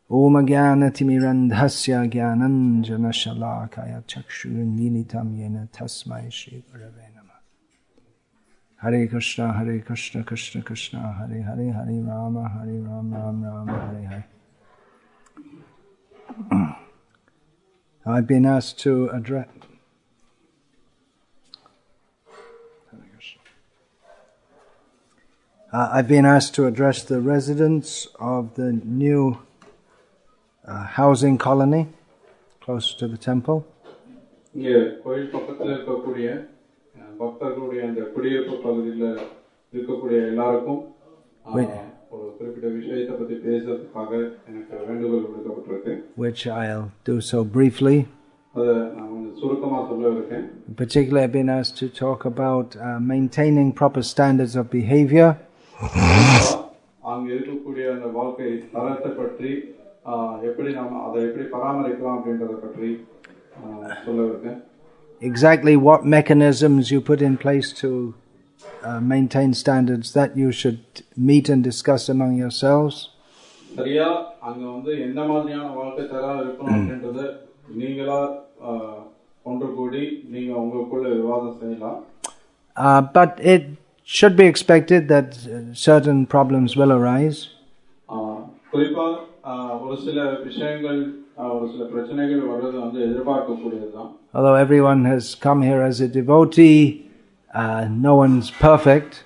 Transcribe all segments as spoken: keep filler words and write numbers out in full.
Om Jnana-timirandhasya Jnananjana-shalakaya Chakshur-militam Yena Tasmai Shri Gurave Namah. Hare Krishna, Hare Krishna, Krishna Krishna, Hare Hare, Hare Rama, Hare Rama, Rama Rama, Hare Hare. I've been asked to address. Uh, I've been asked to address the residents of the new uh, housing colony close to the temple. Which, which I'll do so briefly. Particularly, I've been asked to talk about uh, maintaining proper standards of behavior. Exactly what mechanisms you put in place to uh, maintain standards that you should meet and discuss among yourselves. Uh, but it should be expected that uh, certain problems will arise. Although everyone has come here as a devotee, uh, no one's perfect.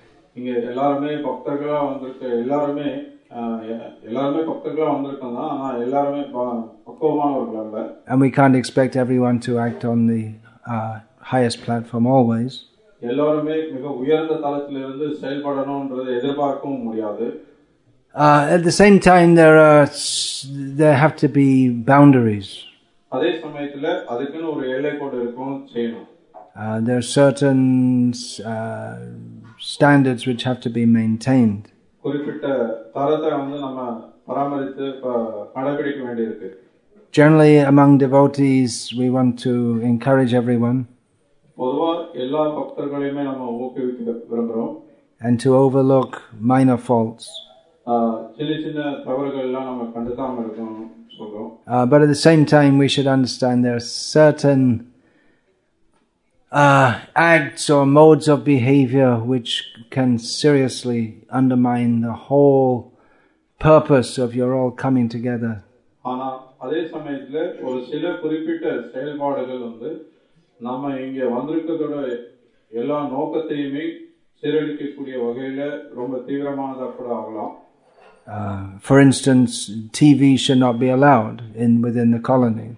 And we can't expect everyone to act on the uh, highest platform always. Uh, at the same time, there are there have to be boundaries. Uh, there are certain uh, standards which have to be maintained. Generally, among devotees, we want to encourage everyone and to overlook minor faults. Uh, but at the same time, we should understand there are certain uh, acts or modes of behavior which can seriously undermine the whole purpose of your all coming together. Uh, for instance, T V should not be allowed in within the colony.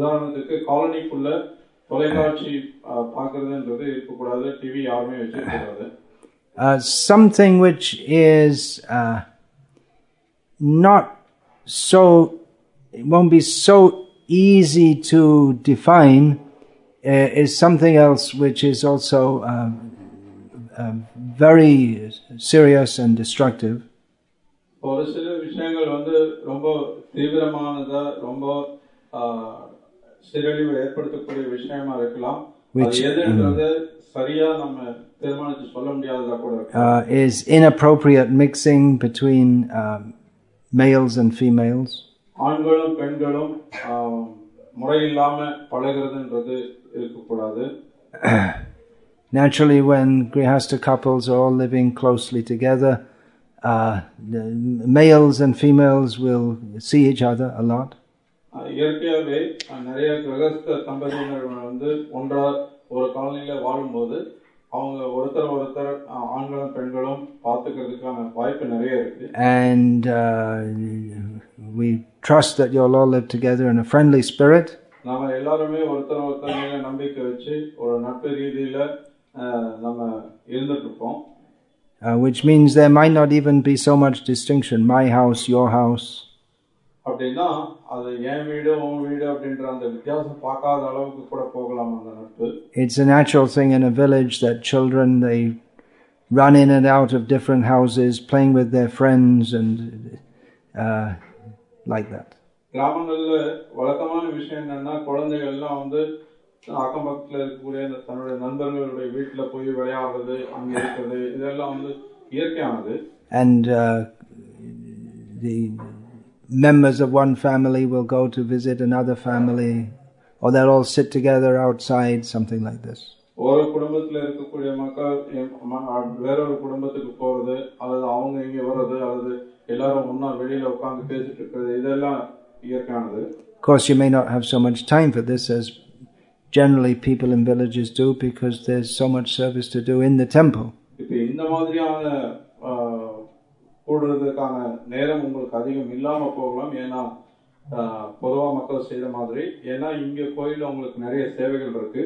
Uh, something which is uh, not so, it won't be so easy to define, uh, is something else which is also uh, uh, very serious and destructive. Which, uh, is inappropriate mixing between uh, males and females. Naturally, when grihastha couples are all living closely together, uh, the males and females will see each other a lot. And uh, we trust that you'll all live together in a friendly spirit. Uh, which means there might not even be so much distinction, my house, your house. It's a natural thing in a village that children, they run in and out of different houses, playing with their friends and uh, like that. And uh, the members of one family will go to visit another family, or they'll all sit together outside, something like this. ஒரு குடும்பத்துல இருக்கக்கூடிய மக்கள் வேறொரு குடும்பத்துக்கு போறது, அல்லது அவங்க இங்க வர்றது, அல்லது எல்லாரும் ஒன்னா வெளியில உட்கார்ந்து பேசிட்டு இருக்கிறது, இதெல்லாம் இயற்கையானது. Of course, you may not have so much time for this as generally people in villages do, because there's so much service to do in the temple. இப்ப இந்த மாதிரியான கூடுறதுக்கான நேரம் உங்களுக்கு அதிகம் இல்லாம போகலாம். ஏன்னா பொதுவா மக்கள் செய்யற மாதிரி, ஏன்னா இங்க கோயில்ல உங்களுக்கு நிறைய சேவைகள் இருக்கு.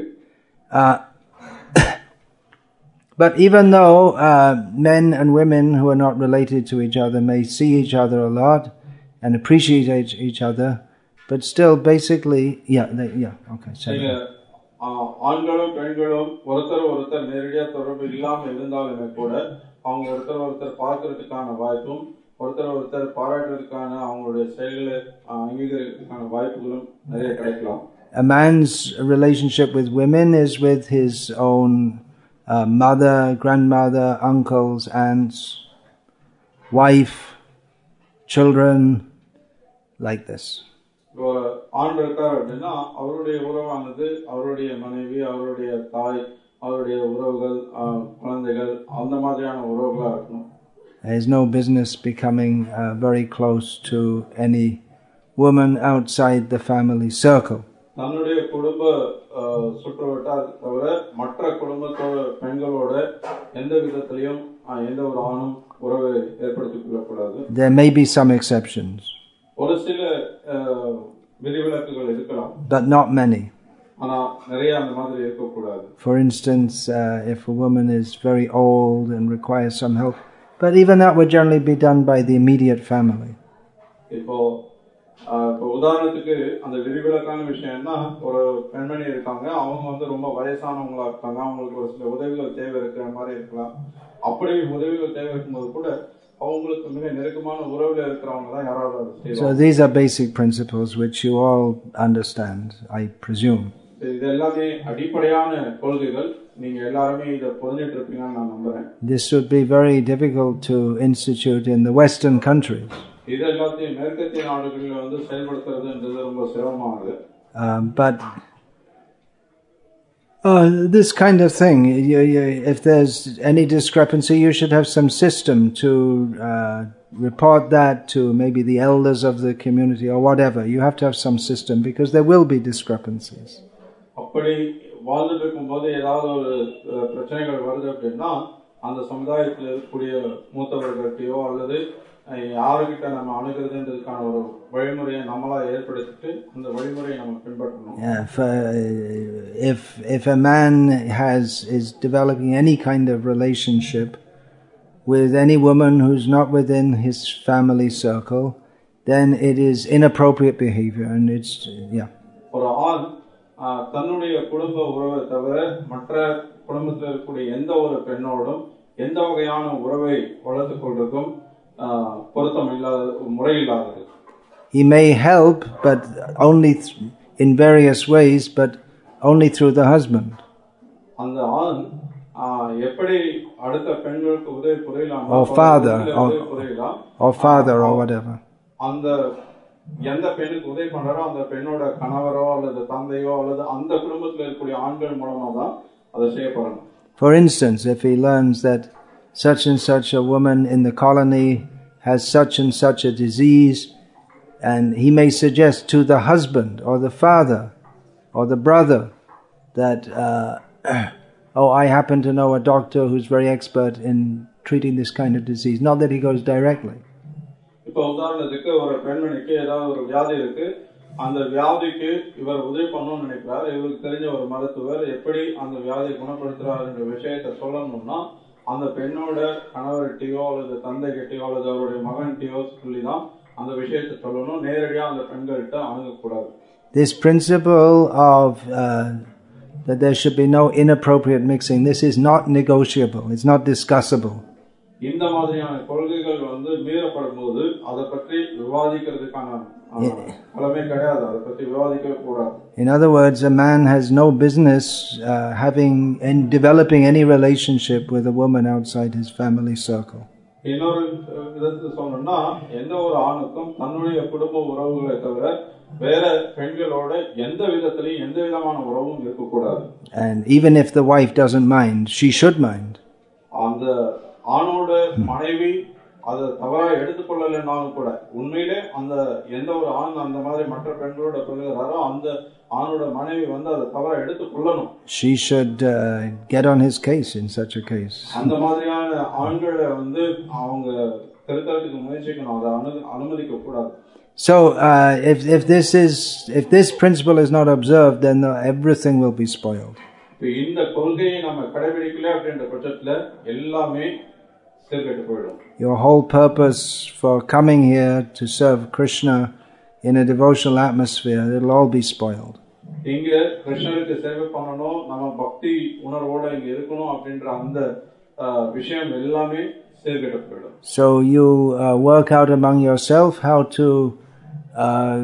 But even though uh, men and women who are not related to each other may see each other a lot and appreciate each other, but still basically, yeah, they, yeah, okay. ஆண்களும் பெண்களும் ஒருத்தர் ஒருத்தர் நேரடியா தொடர்பு இல்லாம இருந்தாலுமே கூட அவங்க ஒருத்தர் ஒருத்தர் பார்க்கறதுக்கான வாய்ப்பும், ஒருத்தர் ஒருத்தர் பாராட்டுறதுக்கான அவங்களுடைய செயல்களை அங்கீகரிக்கிறதுக்கான வாய்ப்புகளும் நிறைய கிடைக்கலாம். A man's relationship with women is with his own uh, mother, grandmother, uncles, aunts, wife, children, like this. ஆண் இருக்கார் அப்படின்னா அவருடைய உறவானது அவருடைய மனைவி, அவருடைய தாய், அவருடைய உறவுகள், குழந்தைகள், அந்த மாதிரியான உறவுகளா இருக்கணும். There is no business becoming uh, very close to any woman outside the family circle. தன்னுடைய குடும்ப சுற்றுவட்டார் தவிர மற்ற குடும்பத்தோட பெண்களோட எந்த விதத்திலையும் எந்த ஒரு ஆணும் உறவை ஏற்படுத்திக் கொள்ளக்கூடாது. There may be some exceptions, ஒரு சில விதிவிலக்குகள் இருக்கலாம், but not many. ஆனா நிறைய அந்த மாதிரி இருக்க கூடாது. For instance, uh, if a woman is very old and requires some help, but even that would generally be done by the immediate family. இப்போ உதாரணத்துக்கு அந்த விதிவிலக்கான விஷயம்னா, ஒரு பெண்மணி இருக்காங்க, அவங்க வந்து ரொம்ப வயசானவங்களா இருக்காங்க, அவங்களுக்கு ஒரு சில உதவிகள் தேவை இருக்கிற மாதிரி இருக்கலாம். அப்படி உதவிகள் தேவை இருக்கும்போது கூட அவங்களுக்கு மிக நெருக்கமான உறவுல இருக்கிறவங்க தான் யாராவது செய்வாங்க. So these are basic principles which you all understand, I presume. இது எல்லாமே அடிப்படையான கொள்கைகள், நீங்க எல்லாரும் இத புரிஞ்சிட்டு இருப்பீங்கன்னு நான் நம்புறேன். This would be very difficult to institute in the Western countries. இது எல்லாத்தையும் மேற்கத்திய நாடுகளில் வந்து செயல்படுத்துறதுன்றது ரொம்ப சிரமமானது. But uh, this kind of thing, you, you, if there's any discrepancy, you should have some system to uh, report that to maybe the elders of the community or whatever. You have to have some system because there will be discrepancies. அப்படி வாழ்ந்துட்டு இருக்கும்போது ஏதாவது ஒரு பிரச்சனைகள் வருது அப்படின்னா அந்த சமுதாயத்தில் இருக்கக்கூடிய மூத்தவர்கள்ட்டையோ அல்லது யாருக்கிட்ட நம்ம அணுகிறதுன்றதுக்கான ஒரு வழிமுறையை நம்மளா ஏற்படுத்திட்டு அந்த வழிமுறையை நம்ம பின்பற்றணும். If if a man has is developing any kind of relationship with any woman who's not within his family circle, then it is inappropriate behavior, and it's yeah. ஒரு ஆண் தன்னுடைய குடும்ப உறவை தவிர மற்ற குடும்பத்தில் இருக்கக்கூடிய எந்த ஒரு பெண்ணோடும் எந்த வகையான உறவை வளர்த்துக் கொள்றதும் பொருத்தம் இல்லாத முறையில்லாதது. He may help, but only in various ways, but only through the husband. அந்த ஆண் எப்படி அடுத்த பெண்களுக்கு உதவி புரியலாம், or father, or, or father, or whatever. அந்த எந்த பெண்ணுக்கு உதவி பண்றாரோ அந்த பெண்ணோட கணவரோ அல்லது தந்தையோ அல்லது அந்த குடும்பத்தில் இருக்கக்கூடிய ஆண்கள் மூலமா தான் அதை செய்யப்படணும். For instance, if he learns that such and such a woman in the colony has such and such a disease, and he may suggest to the husband or the father or the brother that uh, oh, I happen to know a doctor who's very expert in treating this kind of disease. Not that he goes directly. இப்போ உதாரணத்துக்கு ஒரு பெண்மணிக்கு ஏதாவது ஒரு வியாதி இருக்கு, அந்த வியாதிக்கு இவர் உதவி பண்ணணும்னு நினைக்கிறார், இவருக்கு தெரிஞ்ச ஒரு மருத்துவர் எப்படி அந்த வியாதியை குணப்படுத்துறாரு என்ற விஷயத்தை சொல்லணும்னா அந்த பெண்ணோட கணவர்கிட்டயோ அல்லது தந்தை கிட்டயோ அல்லது அவருடைய மகன்கிட்டயோ சொல்லிதான் அந்த விஷயத்தை சொல்லணும், நேரடியா அந்த பெண்கள்கிட்ட அணுகக்கூடாது. This principle of uh, that there should be no inappropriate mixing, this is not negotiable, it's not discussable. இந்த மாதிரியான கொள்கைகள் வந்து மீறப்படும் போது அதை பற்றி விவாதிக்கிறதுக்கான பலமே கிடையாது, அதை பற்றி விவாதிக்க கூடாது. In other words, a man has no business uh, having and developing any relationship with a woman outside his family circle. இன்னொரு விதத்தில் சொல்லணும்னா எந்த ஒரு ஆணுக்கும் தன்னுடைய குடும்ப உறவுகளை தவிர வேற பெண்களோட எந்த விதத்திலையும் எந்த விதமான உறவும் இருக்கக்கூடாது. And even if the wife doesn't mind, she should mind. அந்த ஆணோட மனைவி அதை தவறா எடுத்துக்கொள்ளலைன்னாலும் கூட உண்மையிலே அந்த எந்த ஒரு ஆண் அந்த மாதிரி மற்ற பெண்களோட பழகுறாரோ அந்த ஆணோட மனைவி வந்து அதை தவறா எடுத்துக்கொள்ளணும். She should uh, get on his case in such a case. அந்த மாதிரியான ஆண்களை வந்து அவங்க திருத்தறதுக்கு முயற்சிக்கணும், அதை அனுமதிக்க கூடாது. So uh, if if this is if this principle is not observed, then uh, everything will be spoiled. இந்த கொள்கையை நம்ம கடைபிடிக்கல அப்படின்ற பட்சத்துல எல்லாமே சீர்கெட்டு போயிடும். Your whole purpose for coming here to serve Krishna in a devotional atmosphere, it'll all be spoiled. இங்க கிருஷ்ணருக்கு சேவை பண்ணணும், நம்ம பக்தி உணர்வோட இங்க இருக்கணும் அப்படின்ற அந்த விஷயம் எல்லாமே சீர்கெட்டு போயிடும். So you uh, work out among yourself how to uh,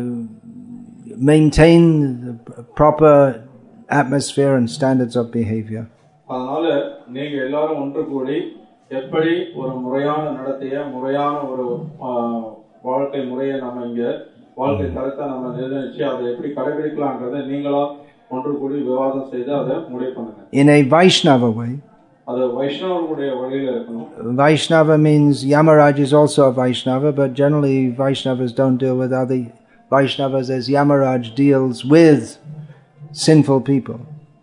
maintain the proper atmosphere and standards of behavior. அதனால நீங்க எல்லாரும் ஒன்று கூடி எப்படி ஒரு முறையான நடத்தைய முறையான ஒரு வாழ்க்கை முறையை நம்ம இங்க வாழ்க்கை தரத்தை நம்ம நிர்ணயிச்சு அதை எப்படி கடைபிடிக்கலாம்ன்றதை நீங்களா ஒன்று கூடி விவாதம் செய்து அதை முடிவு பண்ணுங்க. In a Vaishnava way. அது வைஷ்ணவர்களுடைய வழியில இருக்கணும். Vaishnava means Yamaraj is also a Vaishnava, but generally Vaishnavas don't deal with other Vaishnavas as Yamaraj deals with sinful people.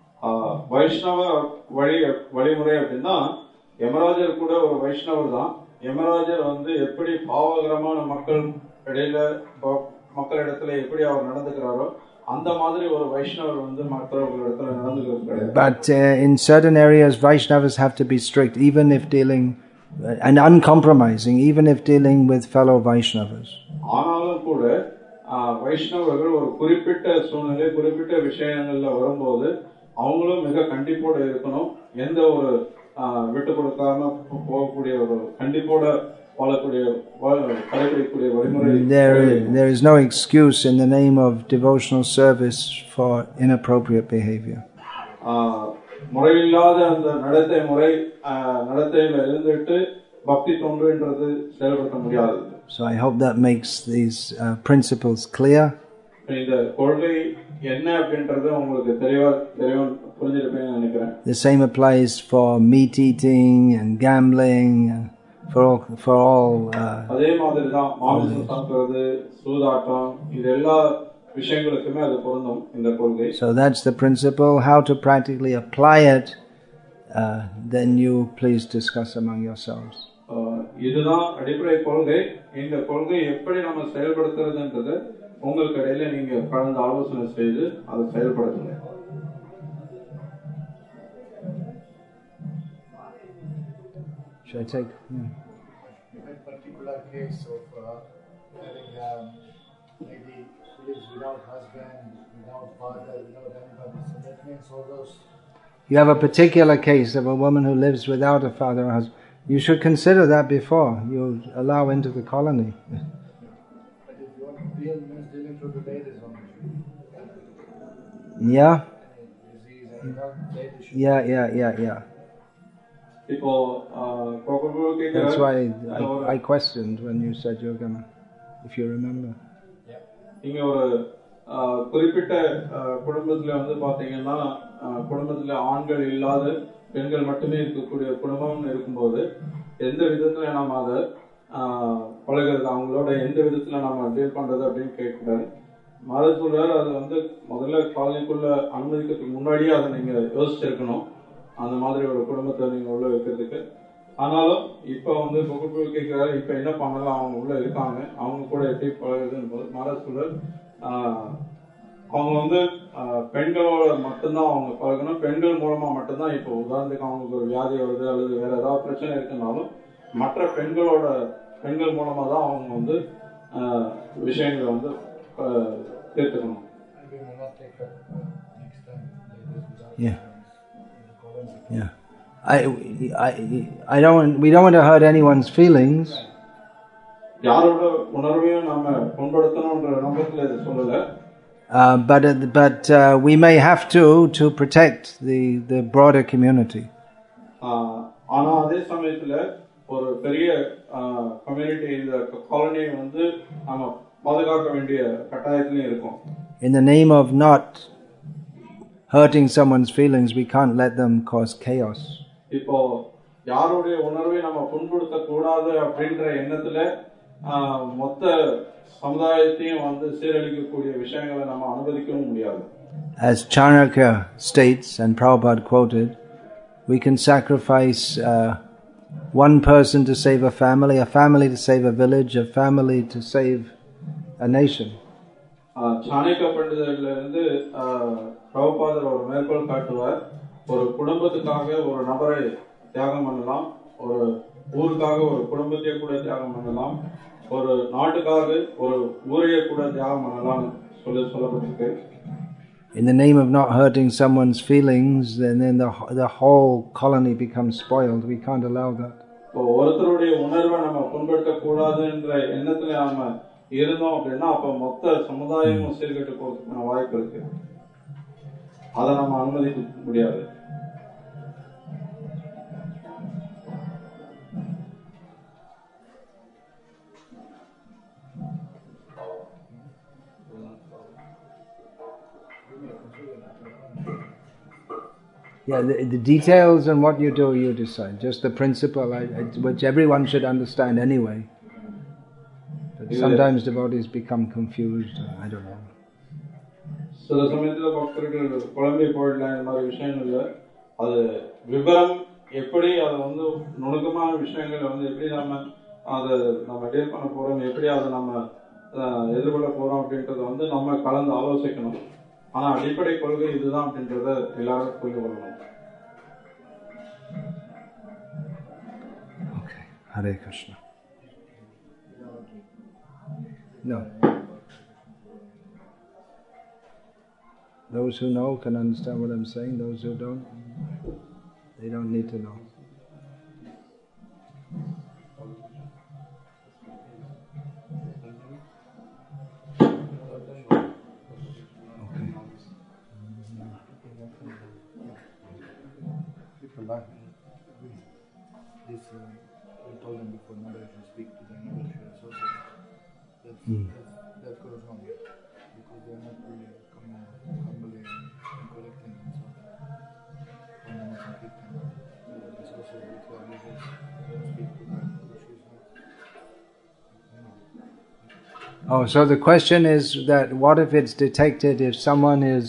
வைஷ்ணவ வழி வழிமுறை அப்படின்னா யமராஜர் கூட ஒரு வைஷ்ணவர் தான். யமராஜர் வந்து எப்படி பாவகரமான மக்கள் இடையில மக்களிடத்துல எப்படி அவர் நடந்துக்கிறாரோ அந்த மாதிரி ஒரு வைஷ்ணவர் வந்து மற்றவர்களிடத்துல நடந்துக்கிறது. But uh, in certain areas Vaishnavas have to be strict, even if dealing uh, and uncompromising, even if dealing with fellow Vaishnavas. ஆனாலும் கூட வைஷ்ணவர்கள் ஒரு குறிப்பிட்ட சூழ்நிலை குறிப்பிட்ட விஷயங்கள்ல வரும்போது அவங்களும் மிக கண்டிப்போட இருக்கணும். எந்த ஒரு விட்டு கொடுக்காம போகக்கூடிய ஒரு கண்டிப்போட வாழக்கூடிய கடைபிடிக்கக்கூடிய வழிமுறை. There there is no excuse in the name of devotional service for inappropriate behavior. முறையில்லாத அந்த நடத்தை முறை நடத்தையில இருந்துட்டு பக்தி தொண்டுன்றது செயல்படுத்த முடியாது. So I hope that makes these uh, principles clear. இந்த கொள்கை என்ன அப்படின்றது உங்களுக்கு தெளிவா தெளிவா புரிஞ்சிருப்பீங்கன்னு நினைக்கிறேன். The same applies for meat eating and gambling and for all for all அதே மாதிரி தான் மாமிசம் சாப்பிடுறது சூதாட்டம் இது எல்லா விஷயங்களுக்குமே அது பொருந்தும் இந்த கொள்கை. So that's the principle. How to practically apply it, uh, then you please discuss among yourselves. இதுதான் அடிப்படை கொள்கை. இந்த கொள்கை எப்படி நம்ம செயல்படுத்துறதுன்றது உங்களுக்கு இடையில நீங்க கலந்து ஆலோசனை செய்து அதை செயல்படுத்துங்க. Should I take? Yeah. In a particular case of uh, having a lady who lives without husband, without father, without anybody, so that means all those. You have a particular case of a woman who lives without a father or husband. You should consider that before you allow into the colony. But if you want to deal, means dealing through the ladies only. Yeah. Disease, yeah, yeah, yeah, yeah. That's why I, I questioned when you said you were gonna, if you remember. இங்க ஒரு குறிப்பிட்ட குடும்பத்துல வந்து பாத்தீங்கன்னா குடும்பத்துல ஆண்கள் இல்லாத பெண்கள் மட்டுமே இருக்கக்கூடிய குடும்பம்னு இருக்கும்போது எந்த விதத்துல நாம அதை பழகிறது அவங்களோட எந்த விதத்துல நாம டீல் பண்றது அப்படின்னு கேட்கக்கூடாது. மதசூழல் அது வந்து முதல்ல காலனிக்குள்ள அனுமதிக்கிறதுக்கு முன்னாடியே அதை நீங்க யோசிச்சிருக்கணும் அந்த மாதிரி ஒரு குடும்பத்தை நீங்க உள்ள வைக்கிறதுக்கு. ஆனாலும் இப்ப வந்து புகழ்பு கேட்கிறாரு இப்ப என்ன பண்ணலாம் அவங்க உள்ள இருக்காங்க அவங்க கூட எப்படி பழகுதுன்னு போது மதசூழல் அவங்க வந்து பெண்களோட மட்டும்தான் அவங்க பழகணும். பெண்கள் மூலமா மட்டும்தான் இப்போ உதாரணத்துக்கு அவங்களுக்கு ஒரு வியாதி வருது அல்லது வேற ஏதாவது பிரச்சனை இருக்குனாலும் மற்ற பெண்களோட பெண்கள் மூலமா தான் அவங்க வந்து விஷயங்களை வந்து தீர்த்துக்கணும். Yeah. Yeah. I, I, I don't, we don't want to hurt anyone's feelings. யாரோட உணர்வையும் நாம புண்படுத்தணும்ன்ற நோக்கத்துல இது சொல்லல. Uh, but uh, but uh, we may have to to protect the the broader community. ஆனா அதே சமயத்துல ஒரு பெரிய கம்யூனிட்டி இந்த காலனியை வந்து நாம பாதுகாக்க வேண்டிய கட்டாயத்திலையும் இருக்கும். In the name of not hurting someone's feelings, we can't let them cause chaos. இப்போ யாருடைய உணர்வை நம்ம புண்படுத்த கூடாது அப்படின்ற எண்ணத்துல மொத்த சமுதாயத்தையும் வந்து சீரழிக்கக்கூடிய விஷயங்களை நம்ம அனுமதிக்கவும் முடியாது. As Chanakya states and Prabhupada quoted, we can sacrifice uh, one person to save a family, a family to save a village, a family to save a nation. Chanakya பண்டிதர்ல இருந்து பிரபுபாதர் ஒரு மேற்கோள் காட்டுவார், ஒரு குடும்பத்துக்காக ஒரு நபரை தியாகம் பண்ணலாம், ஒரு ஊருக்காக ஒரு குடும்பத்தையே கூட தியாகம் பண்ணலாம், ஒரு நாட்டுக்காக ஒரு ஊரையே கூட தியாகம் பண்ணலாம் சொல்லி சொல்லப்பட்டிருக்கு. In the name of not hurting someone's feelings, and then the the whole colony becomes spoiled. We can't allow that. ஒருத்தருடைய உணர்வை நம்ம புண்படுத்த கூடாதுன்ற எண்ணத்துல நாம இருந்தோம் அப்படின்னா அப்ப மொத்த சமுதாயமும் சீர்கெட்டு போறதுக்கான வாய்ப்பு இருக்கு. அதை நம்ம அனுமதிக்க முடியாது. Yeah, the, the details and what you do, you decide. Just the principle, I, I, which everyone should understand anyway. But sometimes devotees become confused. I don't know. சில சமயத்துல பக்தர்கள் குழம்பி போயிடலாம் இந்த மாதிரி விஷயங்கள்ல. அது விவரம் எப்படி அதை வந்து நுணுக்கமான விஷயங்களை வந்து எப்படி நம்ம அதை நம்ம டீல் பண்ண போறோம், எப்படி அதை நம்ம எதிர்கொள்ள போறோம் அப்படின்றத வந்து நம்ம கலந்து ஆலோசிக்கணும். ஆனா அடிப்படை கொள்கை இதுதான் அப்படின்றத எல்லாரும் புரிந்து கொள்ளணும். Okay, Hare Krishna. No. Those who know can understand what I'm saying. Those who don't, they don't need to know. This, uh, we told them before, not that you speak to them, not that you associate. That's, Mm. that's, that goes wrong, because they're not really coming humbly and collecting themselves. When they want to keep them, they associate with their leaders, speak to them, which is not. Oh, so the question is that what if it's detected if someone is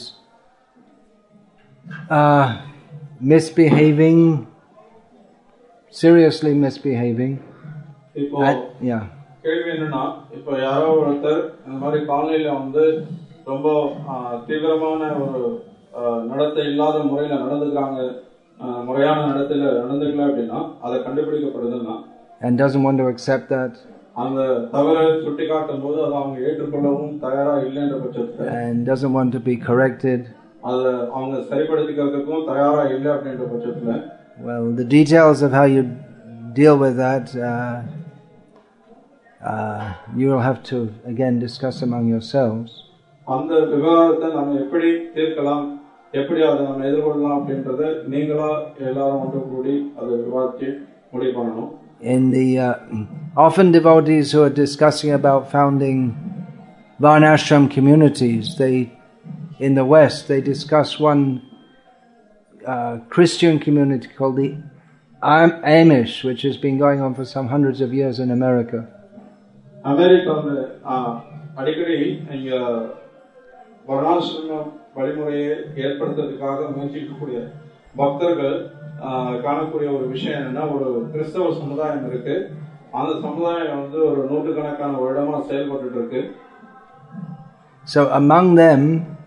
uh, misbehaving, seriously misbehaving? இப்போ At, yeah. கேள்வி என்னன்னா, இப்போ யாரோ ஒருத்தர் இந்த மாதிரி காலனியில வந்து ரொம்ப தீவிரமான ஒரு நடத்தை இல்லாத முறையில நடந்துக்கிறாங்க, முறையான நடத்தையில நடந்துக்கல அப்படின்னா அதை கண்டுபிடிக்கப்படுதுன்னா, and doesn't want to accept that, அந்த தவறை சுட்டி காட்டும் போது அதை அவங்க ஏற்றுக்கொள்ளவும் தயாரா இல்லைன்ற பட்சத்துல, and doesn't want to be corrected, அதை அவங்க சரிப்படுத்திக்கிறதுக்கும் தயாரா இல்லை அப்படின்ற பட்சத்துல, well, the details of how you deal with that uh, uh, you will have to again discuss among yourselves. அந்த விவகாரத்தை நம்ம எப்படி தீர்க்கலாம், எப்படி அதை நம்ம எதிர்கொள்ளலாம் அப்படின்றத நீங்களா எல்லாரும் ஒன்று கூடி அதை விவாதிச்சு முடிவு பண்ணணும். In the uh, often devotees who are discussing about founding Varnashram communities, they in the West they discuss one uh, Christian community called the Am- Amish, which has been going on for some hundreds of years in America. அமெரிக்காவில் அடிக்கடி இங்க வர்ணாசிரம வழிமுறையை ஏற்படுத்துறதுக்காக முயற்சிக்கக்கூடிய பக்தர்கள் காணக்கூடிய ஒரு விஷயம் என்னன்னா, ஒரு கிறிஸ்தவ சமுதாயம் இருக்கு. அந்த சமுதாயம் வந்து ஒரு நூற்றுக்கணக்கான வருடமா செயல்பட்டு இருக்கு. So among them,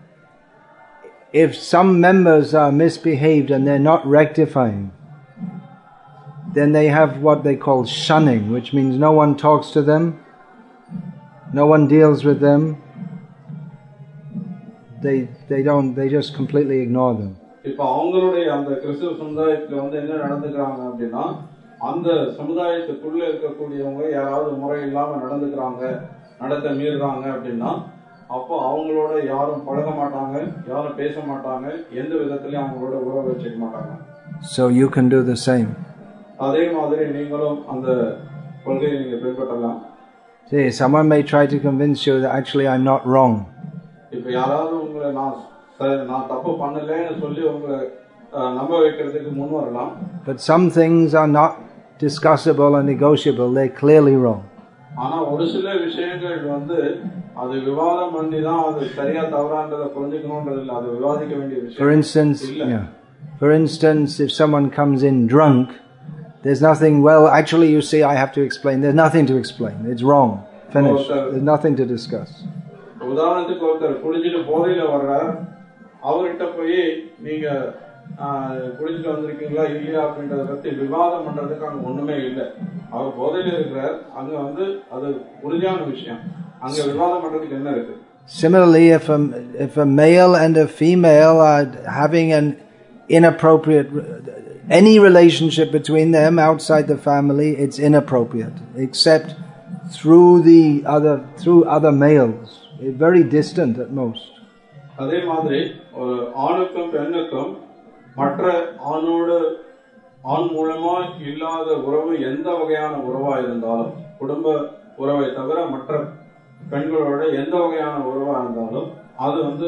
if some members are misbehaved and they're not rectifying, then they have what they call shunning, which means no one talks to them, no one deals with them. They they don't they just completely ignore them. இப்போ அவங்களுடைய அந்த கிறிஸ்தவ சமுதாயத்துல வந்து என்ன நடந்துக்கிறாங்க அப்படின்னா, அந்த சமுதாயத்துக்குள்ள இருக்கக்கூடியவங்க யாராவது முறை இல்லாம நடந்துக்கிறாங்க, நடத்த மீறுறாங்க அப்படின்னா, அப்போ அவங்களோட யாரும் பழக மாட்டாங்க, யாரும் பேச மாட்டாங்க, எந்த விதத்திலயும் அவங்களோட உறவு வச்சுக்க மாட்டாங்க. So you can do the same. அதே மாதிரி நீங்களும் அந்த கொள்கையை நீங்க பின்பற்றலாம். See, someone may try to convince you that actually I'm not wrong. இப்ப யாராவது உங்களை நான் நான் தப்பு பண்ணலன்னு சொல்லி உங்களை நம்ப வைக்கிறதுக்கு முன் வரலாம். But some things are not discussable and negotiable. They're clearly wrong. ஆனா ஒரு சில விஷயங்கள் வந்து அது விவாதம் பண்ணி தான் அது சரியா தவறான்றதை புரிஞ்சுக்கணும்ன்றது இல்லை. அது விவாதிக்க வேண்டிய விஷயம். For instance, yeah. For instance, if someone comes in drunk, there's nothing, well, actually you see I have to explain. There's nothing to explain. It's wrong. Finish. There's nothing to discuss. உதாரணத்துக்கு ஒருத்தர் குடிச்சிட்டு போதையில வர்றார், அவர்கிட்ட போய் நீங்க குடிச்சிட்டு வந்திருக்கீங்களா இல்லையா அப்படின்றத பத்தி விவாதம் பண்றதுக்கு அங்க ஒண்ணுமே இல்லை. அவர் போதையில இருக்கிறார், அங்க வந்து அது உறுதியான விஷயம். அங்க விவாதம் பண்றதுக்கு என்ன இருக்கு? Similarly, if a, if a male and a female are having an inappropriate, any relationship between them outside the family, it's inappropriate, except through the other, through other males, very distant at most. அதே மாதிரி ஒரு ஆணுக்கும் பெண்ணுக்கும் மற்ற ஆணோடு ஆண் மூலமா இல்லாத உறவு எந்த வகையான உறவா இருந்தாலும், குடும்ப உறவை தவிர மற்ற பெண்களோட எந்த வகையான உறவா இருந்தாலும் அது வந்து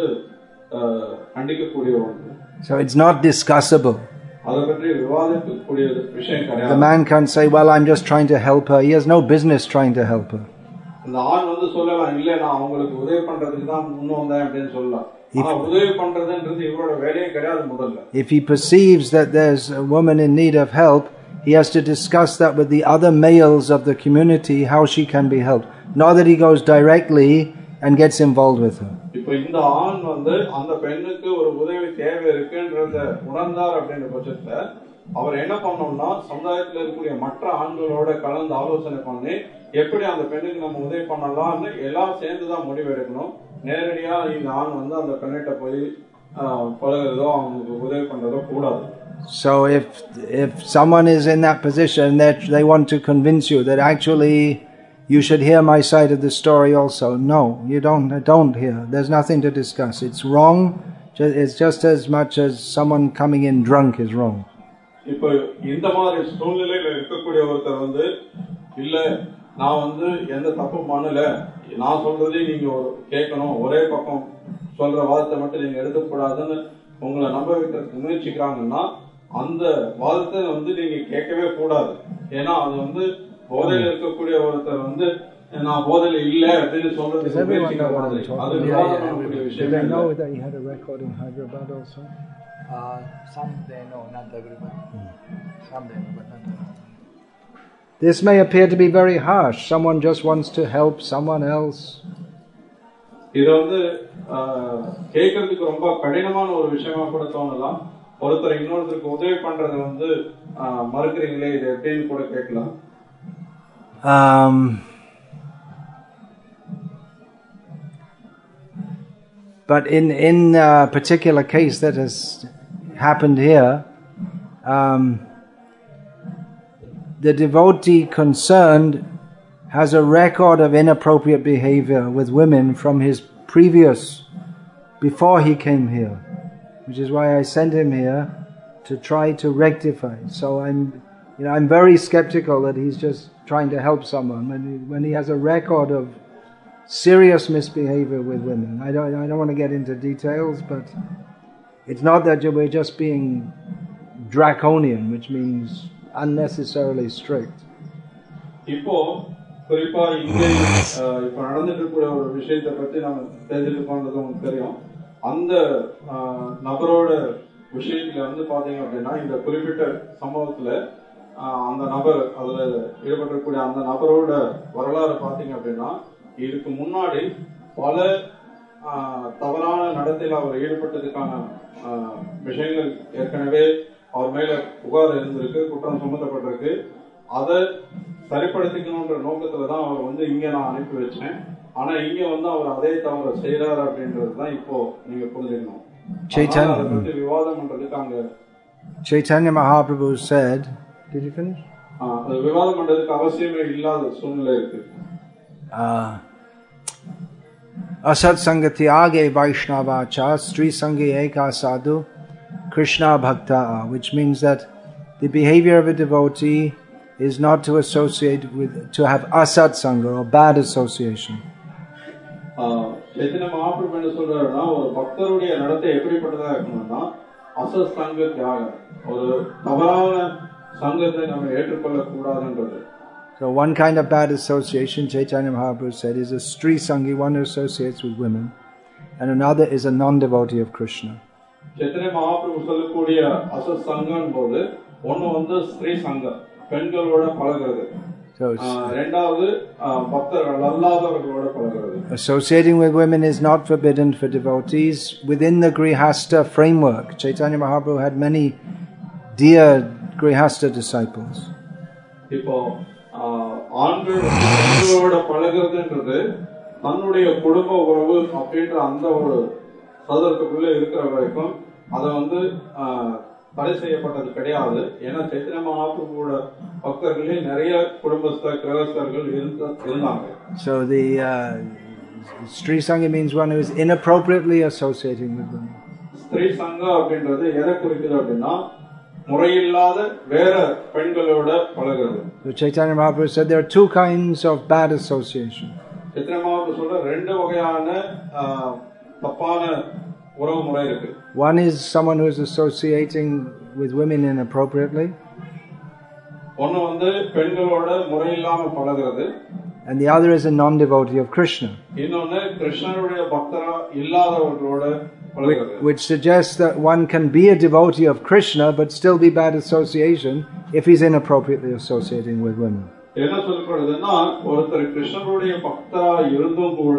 கண்டிக்கக்கூடிய ஒன்று. So it's not discussable. அதை பற்றி விவாதிக்கக்கூடிய விஷயம் கிடையாது. The man can't say, well, I'm just trying to help her. He has no business trying to help her. அந்த ஆண் வந்து சொல்லலாம், இல்ல நான் அவங்களுக்கு உதவி பண்றதுக்கு தான் முன்ன வந்தேன் அப்படின்னு சொல்லலாம். ஆனா உதவி பண்றதுன்றது இவரோட வேலையே கிடையாது முதல்ல. If he perceives that there's a woman in need of help, he has to discuss that with the other males of the community, how she can be helped. Not that he goes directly and gets involved with her. இப்போ இந்த ஆண் வந்து அந்த பெண்ணுக்கு ஒரு உதவி தேவை இருக்குன்றத உணர்ந்தார் அப்படின்ற பட்சத்துல அவர் என்ன பண்ணணும்னா சமுதாயத்தில் இருக்கக்கூடிய மற்ற ஆண்களோட கலந்து ஆலோசனை பண்ணி எப்படி அந்த பெண்ணுக்கு நம்ம உதவி பண்ணலாம்னு எல்லாம் சேர்ந்துதான் முடிவு எடுக்கணும். நேரடியா இந்த ஆண் வந்து அந்த பெண்ணிட்ட போய் பழகிறதோ அவங்களுக்கு உதவி பண்றதோ கூடாது. So if if someone is in that position that they want to convince you that actually you should hear my side of the story also, no, you don't don't hear. There's nothing to discuss. It's wrong. It's just as much as someone coming in drunk is wrong. இப்போ இந்த மாதிரி சூழ்நிலையில இருக்கக்கூடிய ஒருத்தர் வந்து இல்ல நான் வந்து எந்த தப்பும் பண்ணல, நான் சொல்றதே நீங்க கேட்கணும், ஒரே பக்கம் சொல்ற வாதத்தை மட்டும் நீங்க எடுக்கக்கூடாதுன்னு உங்களை நம்ப வைக்கிறதுக்கு முயற்சிக்கிறாங்கன்னா அந்த வாதத்தை வந்து நீங்க கேட்கவே கூடாது. ஏன்னா அது வந்து போதையில இருக்கக்கூடிய ஒருத்தர் வந்து நான் போதையில இல்ல அப்படின்னு சொல்றதுக்கு முயற்சிக்க கூடாது. அது விவாதம் பண்ணக்கூடிய விஷயம். Uh, some they know, not everybody. Hmm. Some they know, but not everybody. This may appear to be very harsh. Someone just wants to help someone else. இது வந்து கேட்கறதுக்கு ரொம்ப கடினமான ஒரு விஷயமா கூட தோணலாம். ஒருத்தர் இன்னொருத்தருக்கு உதவி பண்றது வந்து மறுக்கிறீங்களே, இது எப்படின்னு கூட கேட்கலாம். Um, but in in a particular case that has happened here, um, the devotee concerned has a record of inappropriate behavior with women from his previous, before he came here, which is why I sent him here to try to rectify. So I'm, you know, I'm very skeptical that he's just trying to help someone when he, when he has a record of serious misbehavior with women. I don't, I don't want to get into details, but it's not that we're just being draconian, which means unnecessarily strict. இப்போ குறிப்பா இங்கே இப்ப நடந்துட்டு இருக்கிற ஒரு விஷயத்தை பத்தி நம்ம தெரிஞ்சுட்டு போனது உங்களுக்கு தெரியும். அந்த நபரோட விஷயத்துல வந்து பாத்தீங்க அப்படின்னா இந்த குறிப்பிட்ட சம்பவத்துல அந்த நபர் அதுல ஈடுபட்டிருக்கக்கூடிய அந்த நபரோட வரலாறு பாத்தீங்க அப்படின்னா இதுக்கு முன்னாடி பல தவறான நடத்தையில் அவர் ஈடுபட்டதுக்கான விஷயங்கள் ஏற்கனவே அவர் மேல புகார் இருந்திருக்கு, குற்றம் சுமத்தப்பட்டிருக்கு. அதை சரிப்படுத்திக்கணும்ன்ற நோக்கத்துல தான் அவர் வந்து இங்க நான் அனுப்பி வச்சேன். ஆனா இங்க வந்து அவர் அதே தவறு செய்யறாரு அப்படின்றது தான் இப்போ நீங்க புரிஞ்சுக்கணும். அதை பத்தி விவாதம் பண்றதுக்கு அங்க Chaitanya Mahaprabhu said, did you finish? அது விவாதம் பண்றதுக்கு அவசியமே இல்லாத சூழ்நிலை இருக்கு. Asat sangati age Vaishnavacha Sri Sangi Eka Sadhu Krishna Bhakta, which means that the behavior of a devotee is not to associate with, to have asat sangha or bad association. Chaitanya Mahaprabhu என்ன சொல்றாருன்னா, ஒரு பக்தருடைய நடத்தை எப்படிப்பட்டதா இருக்கணும்னா அசத் சங்க தியாகம், ஒரு தவறான சங்கத்தை நம்ம ஏற்றுக்கொள்ள கூடாதுன்றது. So one kind of bad association, Chaitanya Mahaprabhu said, is a Stri Sangi, one who associates with women, and another is a non-devotee of Krishna. Chaitanya Mahaprabhu சொல்லக்கூடிய அசத் சங்கன் போது ஒன்னு வந்து ஸ்திரீ சங்கம், பெண்களோட பழகுறது. So இரண்டாவது பக்தர்கள் அல்லாதவர்களோட பழகுறது. Associating with women is not forbidden for devotees within the Grihastha framework. Chaitanya Mahaprabhu had many dear Grihastha disciples. இப்போ ஆண்கள் பெண்களோட பழகுறதுன்றது தன்னுடைய குடும்ப உறவு அப்படின்ற அந்த ஒரு சதத்துக்குள்ள இருக்கிற வரைக்கும் அதை வந்து தடை செய்யப்பட்டது கிடையாது. ஏன்னா சைத்தன்ய மகாபிரபுவோட பக்தர்களே நிறைய குடும்பஸ்த கிரகஸ்தர்கள் இருந்தாங்க. So the uh, Stri Sangha means one who is inappropriately associating with women. ஸ்திரீ சங்கா அப்படின்றது எதை குறிக்குது அப்படின்னா முறையில்லாத வேற பெண்களோட பழகுறது. So Chaitanya Mahaprabhu said there are two kinds of bad association. Chaitanya Mahaprabhu சொல்ற ரெண்டு வகையான தப்பான உறவு முறை இருக்கு. One is someone who is associating with women inappropriately. ஒன்னு வந்து பெண்களோட முறையில்லாம பழகுறது. And the other is a non-devotee of Krishna. இன்னொன்னு கிருஷ்ணருடைய பக்தரா இல்லாதவர்களோட பழகுறது. Which suggests that one can be a devotee of Krishna but still be bad association if he's inappropriately associating with women. என்ன சொல்லப்படுதுன்னா, ஒருத்தர் கிருஷ்ணருடைய பக்தரா இருந்தும் கூட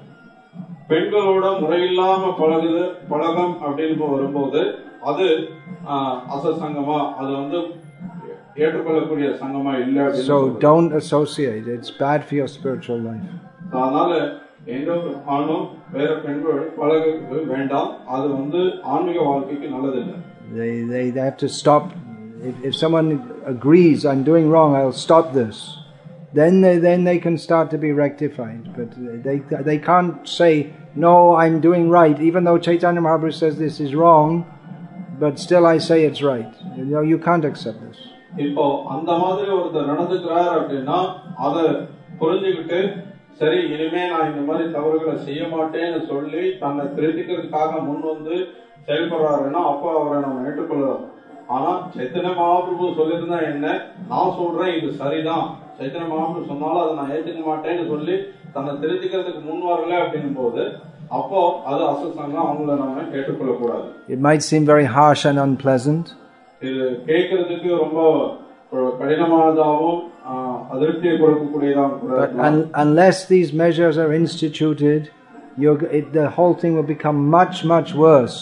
பெண்களோட முறையில்லாம பழகுது பழகம் அப்படின்னு வரும்போது அது அசத் சங்கமா, அது வந்து ஏற்றுக்கொள்ளக்கூடிய சங்கமா இல்ல. So don't associate, it's bad for your spiritual life. அதனால எந்த ஆணும் வேற பெண்கள் பழக வேண்டாம், அது வந்து ஆன்மீக வாழ்க்கைக்கு நல்லது இல்லை. They, they, they have to stop. If, if someone agrees, I'm doing wrong, I'll stop this. Then they, then they can start to be rectified. But they, they can't say, no, I'm doing right, even though Chaitanya Mahaprabhu says this is wrong, but still I say it's right. You know, you can't accept this. இப்போ அந்த மாதிரி ஒருத்தர் நடந்துக்கிறார் அப்படின்னா அதை புரிஞ்சுக்கிட்டு சரி இனிமே நான் இந்த மாதிரி தவறுகளை செய்ய மாட்டேன்னு சொல்லி தன்னை திருத்திக்கிறதுக்காக முன் வந்து செயல்படுறாருன்னா அப்போ அவரை நம்ம ஏற்றுக்கொள்ளலாம். ஆனா சைத்தன்ய மகாபிரபு சொல்லியிருந்தா என்ன, நான் சொல்றேன் இது சரிதான், சைத்தன்ய மகாபிரபு சொன்னாலும் அதை நான் ஏற்றுக்க மாட்டேன்னு சொல்லி தன்னை திருத்திக்கிறதுக்கு முன் வரல அப்படின்னும் போது அப்போ அது அசத்சங்கம், அவங்கள நம்ம ஏற்றுக்கொள்ள கூடாது. It might seem very harsh and unpleasant. இது கேட்கறதுக்கு ரொம்ப கடினமானதாகவும் அதிருப்தியை கொடுக்கக்கூடியதாகவும் கூட. But un, unless these measures are instituted, you're, it, the whole thing will become much much worse.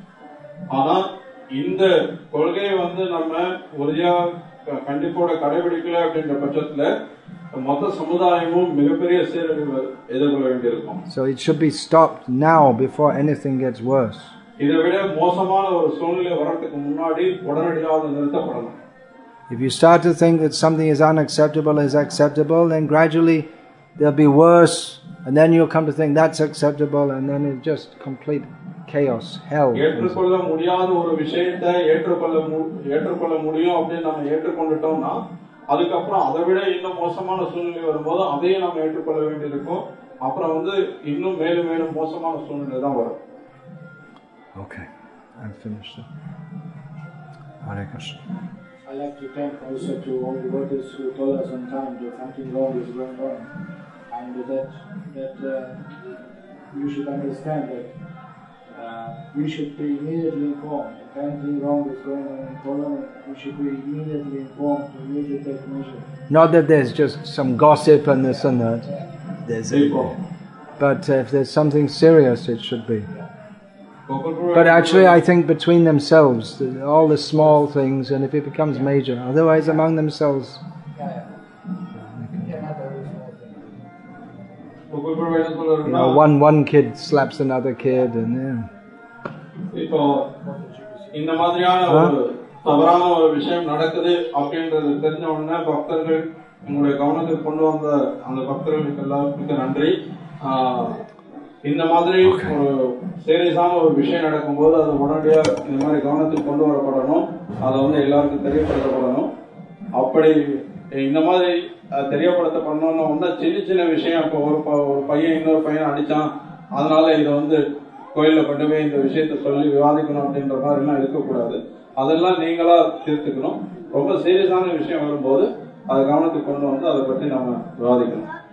ஆனா இந்த கொள்கையை வந்து நம்ம உறுதியா கண்டிப்போட கடைபிடிக்கல அப்படின்ற பட்சத்துல மொத்த சமுதாயமும் மிகப்பெரிய சீரழிவு எதிர்கொள்ள வேண்டியிருக்கும். So it should be stopped now before anything gets worse. இதை விட மோசமான ஒரு சூழ்நிலை வரதுக்கு முன்னாடி உடனடியாக நிறுத்தப்படணும். If you start to think that something is unacceptable is acceptable, then gradually there'll be worse, and then you'll come to think that's acceptable, and then it's just complete chaos, hell. ஏற்றுக்கொள்ள முடியாத ஒரு விஷயத்தை ஏற்றுக்கொள்ள ஏற்றுக்கொள்ள முடியும் அப்படின்னு நம்ம ஏற்றுக்கொண்டுட்டோம்னா அதுக்கப்புறம் அதை விட இன்னும் மோசமான சூழ்நிலை வரும்போது அதையும் நம்ம ஏற்றுக்கொள்ள வேண்டியிருக்கும். அப்புறம் வந்து இன்னும் மேலும் மேலும் மோசமான சூழ்நிலை தான் வரும். Okay, I'm finished. Hare Krishna. I like to thank also to all the devotees who told us on time that something wrong is going on, and that that uh, you should understand that uh, we should be immediately informed. If anything wrong is going on in Poland, we should be immediately informed to immediately take measures. Not that there's just some gossip and this and that. There's a, but uh, if there's something serious, it should be. But actually, I think between themselves, all the small things, and if it becomes major, otherwise among themselves. You know, one one kid slaps another kid, and yeah. இப்போ இந்த மாதிரியான ஒரு தவறான ஒரு விஷயம் நடக்குது அப்படின்றது தெரிஞ்ச உடனே பக்தர்கள் உங்களுடைய கவனத்துக்கு கொண்டு வந்த அந்த பக்தர்களுக்கு எல்லாருக்கும் நன்றி. இந்த மாதிரி ஒரு சீரியஸான ஒரு விஷயம் நடக்கும்போது அது உடனடியாக இந்த மாதிரி கவனத்துக்கு கொண்டு வரப்படணும். அதை வந்து எல்லாருக்கும் தெரியப்படுத்தப்படணும். அப்படி இந்த மாதிரி தெரியப்படுத்தப்படணும்னு ஒன்னா சின்ன சின்ன விஷயம், இப்போ ஒரு ஒரு பையன் இன்னொரு பையன் அடிச்சான், அதனால இதை வந்து கோயில்ல கொண்டு போய் இந்த விஷயத்த சொல்லி விவாதிக்கணும் அப்படின்ற மாதிரி எல்லாம் இருக்கக்கூடாது. அதெல்லாம் நீங்களா தீர்த்துக்கணும். ரொம்ப சீரியஸான விஷயம் வரும்போது அதை கவனத்துக்கு கொண்டு வந்து அதை பற்றி நம்ம விவாதிக்கணும்.